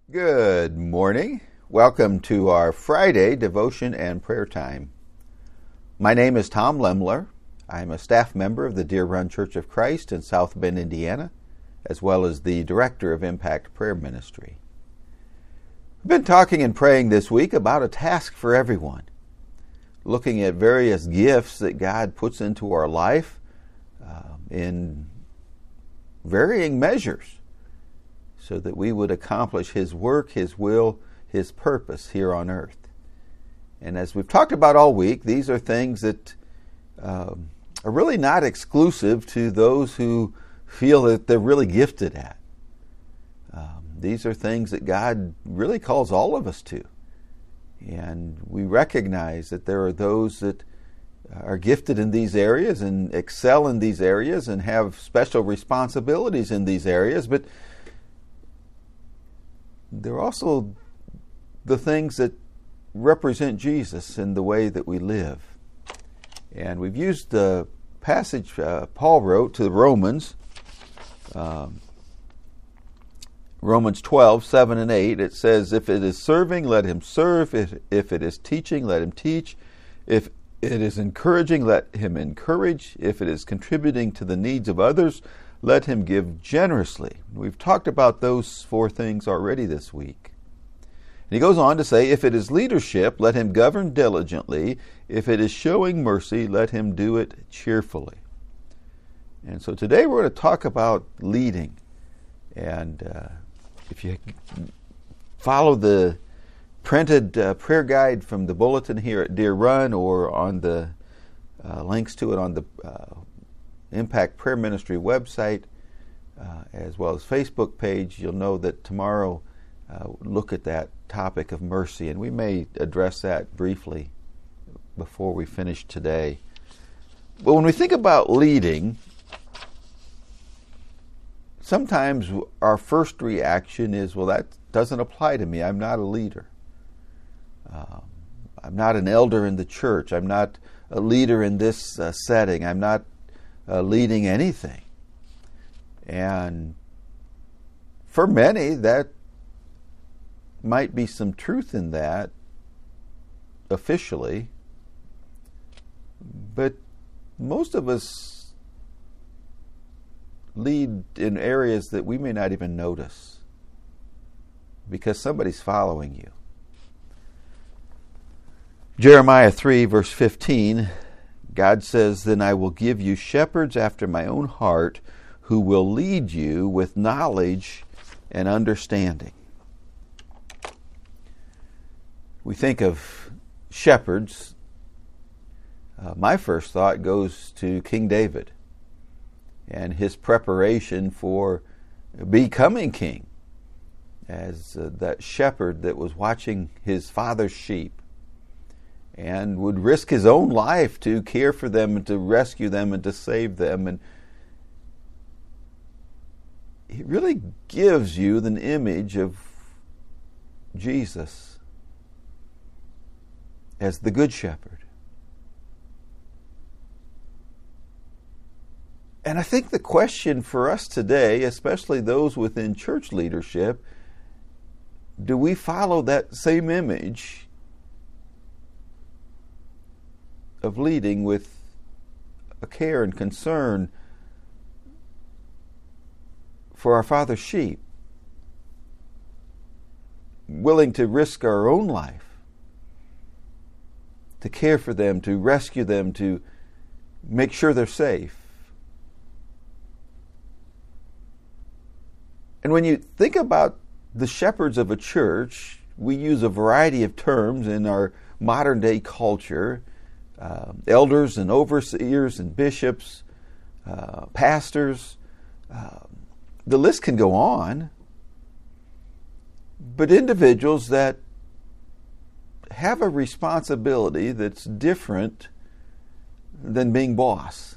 Good morning. Welcome to our Friday devotion and prayer time. My name is Tom Lemler. I'm a staff member of the Deer Run Church of Christ in South Bend, Indiana, as well as the director of Impact Prayer Ministry. We've been talking and praying this week about a task for everyone, looking at various gifts that God puts into our life in varying measures, so that we would accomplish His work, His will, His purpose here on earth. And as we've talked about all week, these are things that are really not exclusive to those who feel that they're really gifted at. These are things that God really calls all of us to. And we recognize that there are those that are gifted in these areas and excel in these areas and have special responsibilities in these areas, but there are also the things that represent Jesus in the way that we live. And we've used the passage Paul wrote to the Romans, Romans 12, 7 and 8. It says, "If it is serving, let him serve. If it is teaching, let him teach. If it is encouraging, let him encourage. If it is contributing to the needs of others, let him give generously." We've talked about those four things already this week. And he goes on to say, "If it is leadership, let him govern diligently. If it is showing mercy, let him do it cheerfully." And so today we're going to talk about leading. And if you follow the printed prayer guide from the bulletin here at Deer Run, or on the links to it on the Impact Prayer Ministry website, as well as Facebook page, you'll know that tomorrow look at that topic of mercy, and we may address that briefly before we finish today. But when we think about leading, sometimes our first reaction is, well, that doesn't apply to me. I'm not a leader. I'm not an elder in the church. I'm not a leader in this setting. I'm not leading anything. And for many, that might be some truth in that officially, but most of us lead in areas that we may not even notice because somebody's following you. Jeremiah 3 verse 15, God says, "Then I will give you shepherds after my own heart, who will lead you with knowledge and understanding." We think of shepherds. My first thought goes to King David and his preparation for becoming king, as that shepherd that was watching his father's sheep and would risk his own life to care for them and to rescue them and to save them. And it really gives you an image of Jesus as the Good Shepherd. And I think the question for us today, especially those within church leadership, do we follow that same image of leading with a care and concern for our Father's sheep, willing to risk our own life to care for them, to rescue them, to make sure they're safe? And when you think about the shepherds of a church, we use a variety of terms in our modern day culture. Elders and overseers and bishops, pastors. The list can go on. But individuals that have a responsibility that's different than being boss.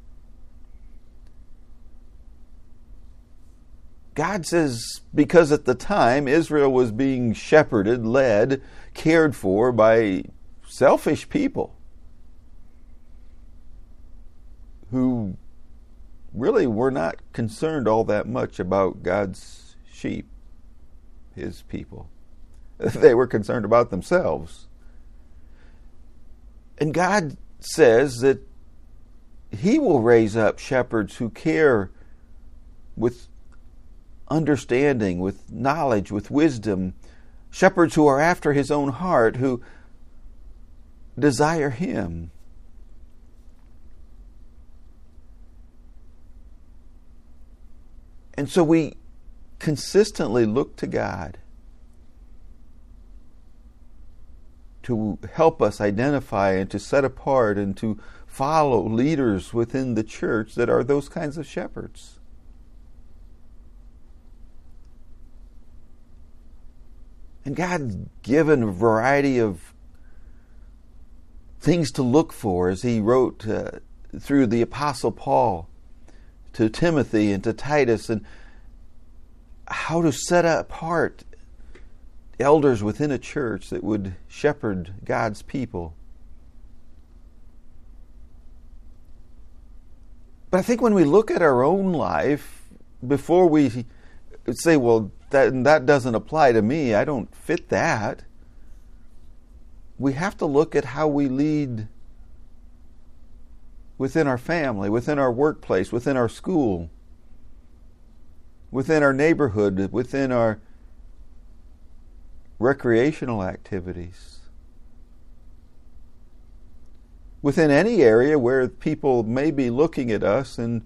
God says, because at the time Israel was being shepherded, led, cared for by selfish people who really were not concerned all that much about God's sheep, his people. They were concerned about themselves. And God says that he will raise up shepherds who care with understanding, with knowledge, with wisdom, shepherds who are after his own heart, who desire him. And so we consistently look to God to help us identify and to set apart and to follow leaders within the church that are those kinds of shepherds. And God's given a variety of things to look for as he wrote through the Apostle Paul to Timothy and to Titus, and how to set apart elders within a church that would shepherd God's people. But I think when we look at our own life, before we say, well, that doesn't apply to me, I don't fit that, we have to look at how we lead within our family, within our workplace, within our school, within our neighborhood, within our recreational activities, within any area where people may be looking at us and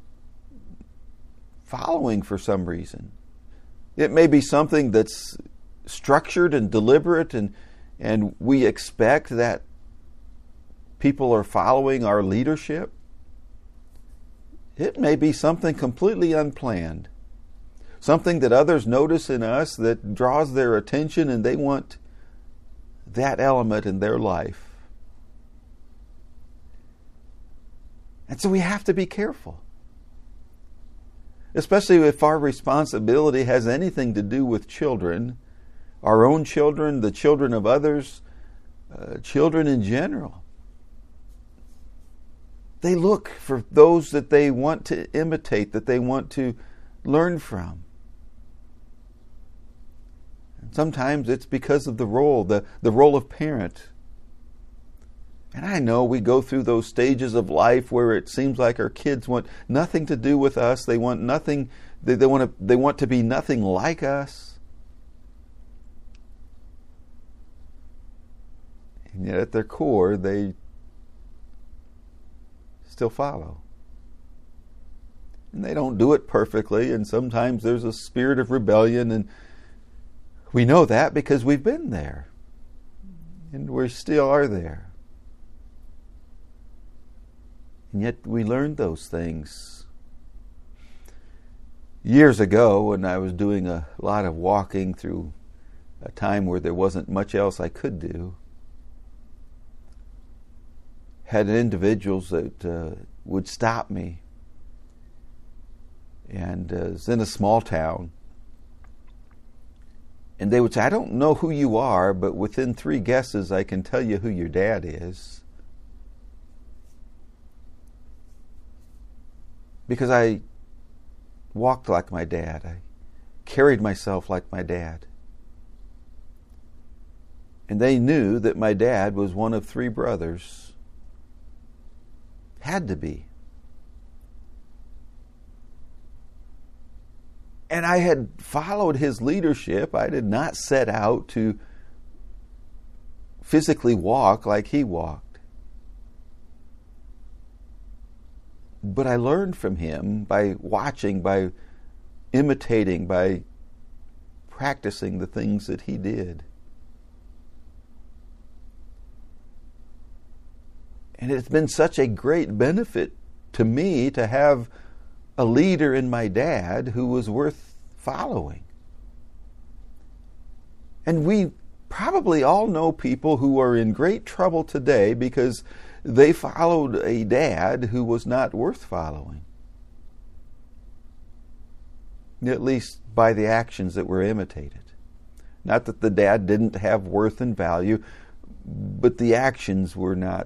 following for some reason. It may be something that's structured and deliberate, and we expect that people are following our leadership. It may be something completely unplanned, something that others notice in us that draws their attention, and they want that element in their life. And so we have to be careful, especially if our responsibility has anything to do with children, our own children, the children of others, children in general. They look for those that they want to imitate, that they want to learn from. And sometimes it's because of the role of parent. And I know we go through those stages of life where it seems like our kids want nothing to do with us. They want nothing. They want to be nothing like us. And yet, at their core, they still follow. And they don't do it perfectly, and sometimes there's a spirit of rebellion, and we know that because we've been there. And we still are there. And yet we learned those things. Years ago, when I was doing a lot of walking through a time where there wasn't much else I could do, had individuals that would stop me. And it was in a small town. And they would say, I don't know who you are, but within 3 guesses I can tell you who your dad is. Because I walked like my dad. I carried myself like my dad. And they knew that my dad was one of 3 brothers. Had to be. And I had followed his leadership. I did not set out to physically walk like he walked. But I learned from him by watching, by imitating, by practicing the things that he did. And it's been such a great benefit to me to have a leader in my dad who was worth following. And we probably all know people who are in great trouble today because they followed a dad who was not worth following. At least by the actions that were imitated. Not that the dad didn't have worth and value, but the actions were not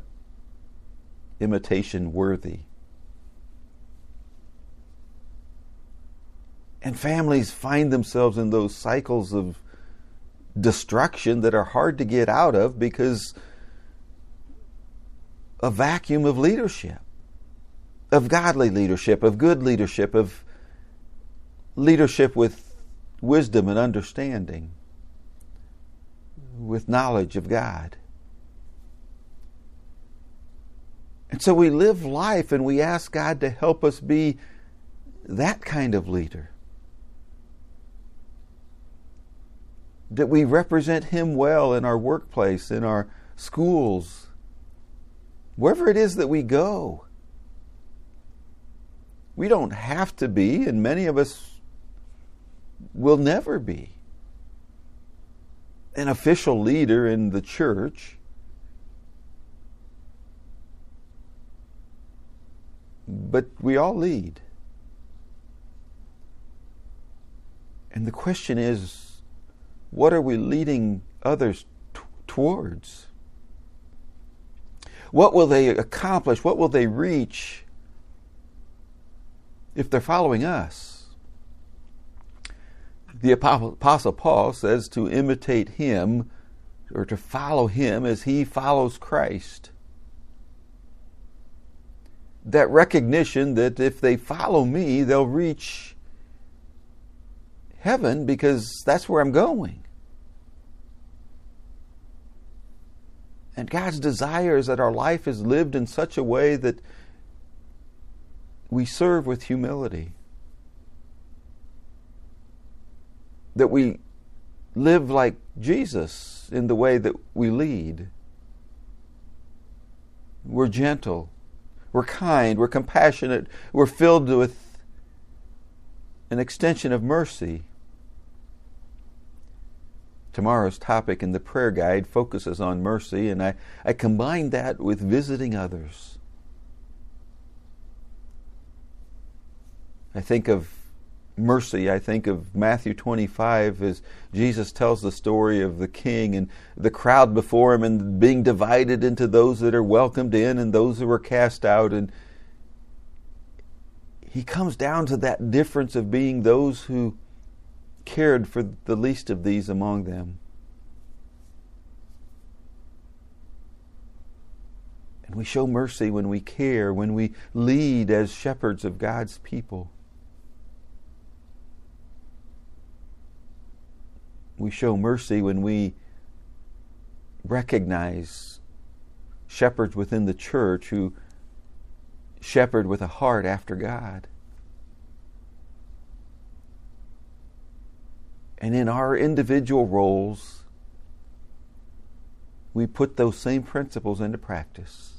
imitation worthy. And families find themselves in those cycles of destruction that are hard to get out of because a vacuum of leadership, of godly leadership, of good leadership, of leadership with wisdom and understanding, with knowledge of God. And so we live life and we ask God to help us be that kind of leader. That we represent Him well in our workplace, in our schools, wherever it is that we go. We don't have to be, and many of us will never be, an official leader in the church. But we all lead. And the question is, what are we leading others towards? What will they accomplish? What will they reach if they're following us? The Apostle Paul says to imitate him or to follow him as he follows Christ. That recognition that if they follow me, they'll reach heaven because that's where I'm going. And God's desire is that our life is lived in such a way that we serve with humility. That we live like Jesus in the way that we lead. We're gentle. We're kind. We're compassionate. We're filled with an extension of mercy. Tomorrow's topic in the prayer guide focuses on mercy, and I combine that with visiting others. I think of mercy. I think of Matthew 25 as Jesus tells the story of the king and the crowd before him and being divided into those that are welcomed in and those who are cast out. And he comes down to that difference of being those who cared for the least of these among them. And we show mercy when we care, when we lead as shepherds of God's people. We show mercy when we recognize shepherds within the church who shepherd with a heart after God. And in our individual roles, we put those same principles into practice.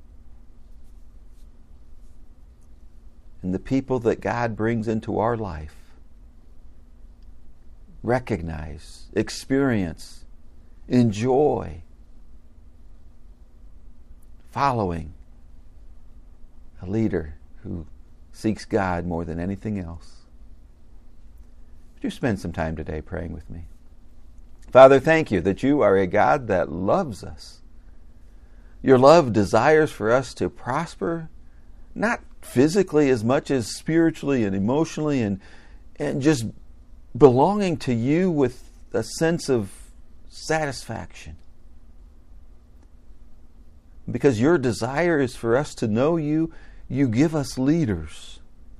And the people that God brings into our life recognize, experience, enjoy following a leader who seeks God more than anything else. Would you spend some time today praying with me? Father, thank you that you are a God that loves us. Your love desires for us to prosper, not physically as much as spiritually and emotionally, and just belonging to you with a sense of satisfaction. Because your desire is for us to know you, you give us leaders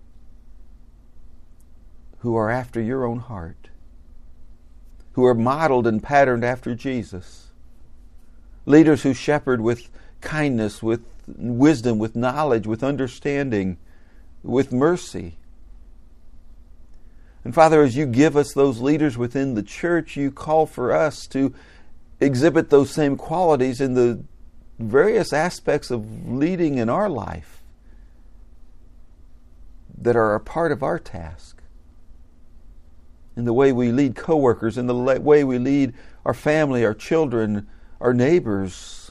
who are after your own heart, who are modeled and patterned after Jesus. Leaders who shepherd with kindness, with wisdom, with knowledge, with understanding, with mercy. And Father, as you give us those leaders within the church, you call for us to exhibit those same qualities in the various aspects of leading in our life that are a part of our task. In the way we lead coworkers, in the way we lead our family, our children, our neighbors,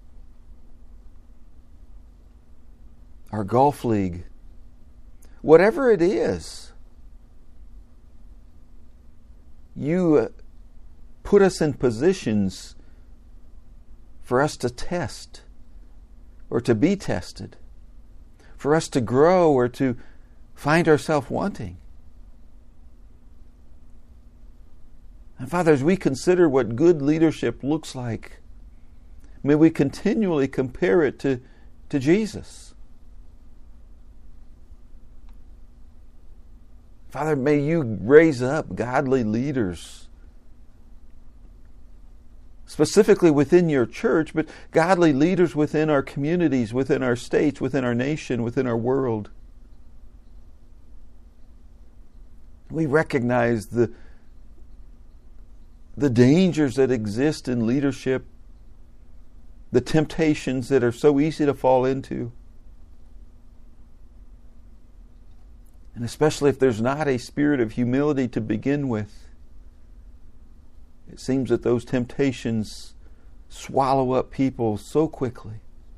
our golf league, whatever it is, you put us in positions for us to test or to be tested, for us to grow or to find ourselves wanting. And Father, as we consider what good leadership looks like, may we continually compare it to Jesus. Father, may you raise up godly leaders, specifically within your church, but godly leaders within our communities, within our states, within our nation, within our world. We recognize the dangers that exist in leadership, the temptations that are so easy to fall into. And especially if there's not a spirit of humility to begin with, it seems that those temptations swallow up people so quickly.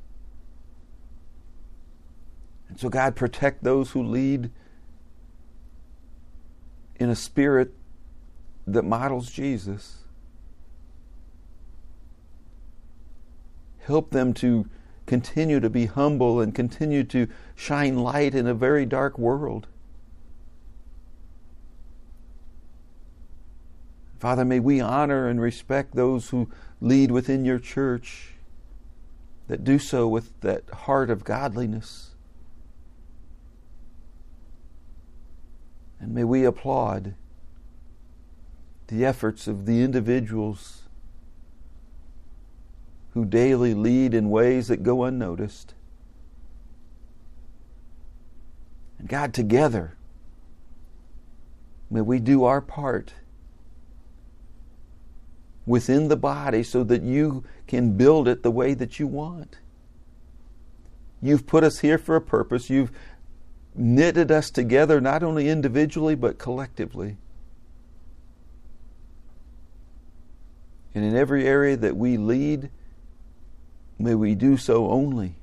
And so God, protect those who lead in a spirit that models Jesus. Help them to continue to be humble and continue to shine light in a very dark world. Father, may we honor and respect those who lead within your church, that do so with that heart of godliness. And may we applaud the efforts of the individuals who daily lead in ways that go unnoticed. And God, together, may we do our part within the body so that you can build it the way that you want. You've put us here for a purpose. You've knitted us together not only individually but collectively. And in every area that we lead, may we do so only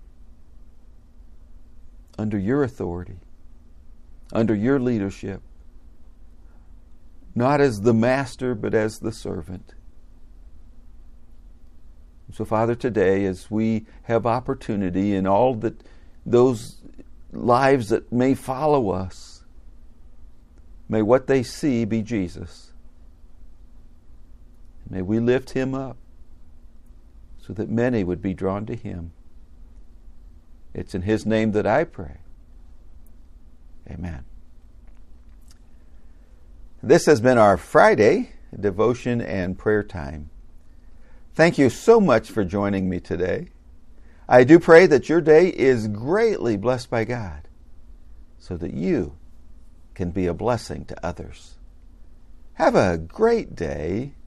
under your authority, under your leadership, not as the master but as the servant. So, Father, today, as we have opportunity in all that those lives that may follow us, may what they see be Jesus. May we lift him up so that many would be drawn to him. It's in his name that I pray. Amen. This has been our Friday devotion and prayer time. Thank you so much for joining me today. I do pray that your day is greatly blessed by God so that you can be a blessing to others. Have a great day